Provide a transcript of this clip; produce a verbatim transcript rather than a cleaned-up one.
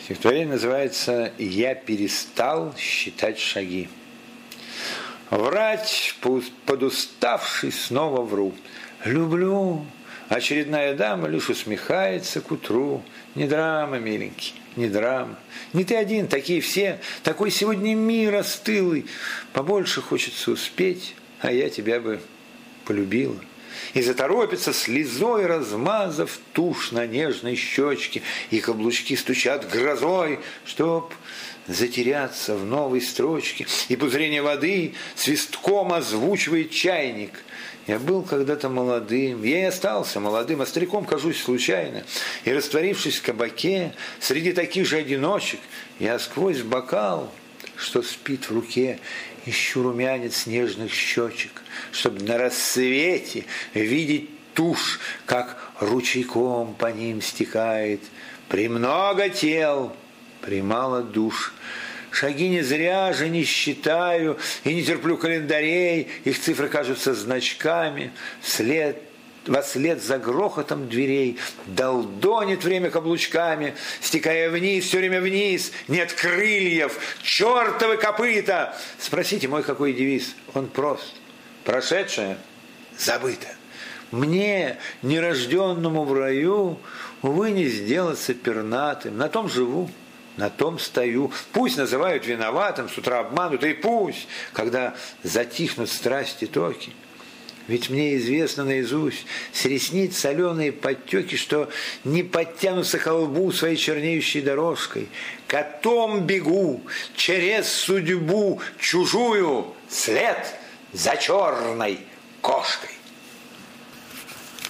Стихотворение называется «Я перестал считать шаги». Врать, подуставший, снова вру. Люблю. Очередная дама лишь усмехается к утру. Не драма, миленький, не драма. Не ты один, такие все. Такой сегодня мир остылый. Побольше хочется успеть, а я тебя бы полюбила. И заторопится слезой, размазав тушь на нежной щечке, и каблучки стучат грозой, чтоб затеряться в новой строчке, и пузырение воды свистком озвучивает чайник. Я был когда-то молодым, я и остался молодым, а стариком кажусь случайно, и, растворившись в кабаке, среди таких же одиночек, я сквозь бокал, что спит в руке, ищу румянец нежных щечек, чтобы на рассвете видеть тушь, как ручейком по ним стекает. Премного тел, премало душ. Шаги не зря же не считаю и не терплю календарей, их цифры кажутся значками. Вслед Вослед за грохотом дверей долдонит время каблучками, стекая вниз, все время вниз, нет крыльев, чертовы копыта. Спросите мой какой девиз, он прост. Прошедшее забыто. Мне, нерожденному в раю, увы, не сделаться пернатым, на том живу. На том стою. Пусть называют виноватым, с утра обманут, и пусть, когда затихнут страсти токи. Ведь мне известно наизусть, с ресниц соленые подтеки, что не подтянутся ко лбу своей чернеющей дорожкой. Котом бегу через судьбу чужую, след за черной кошкой.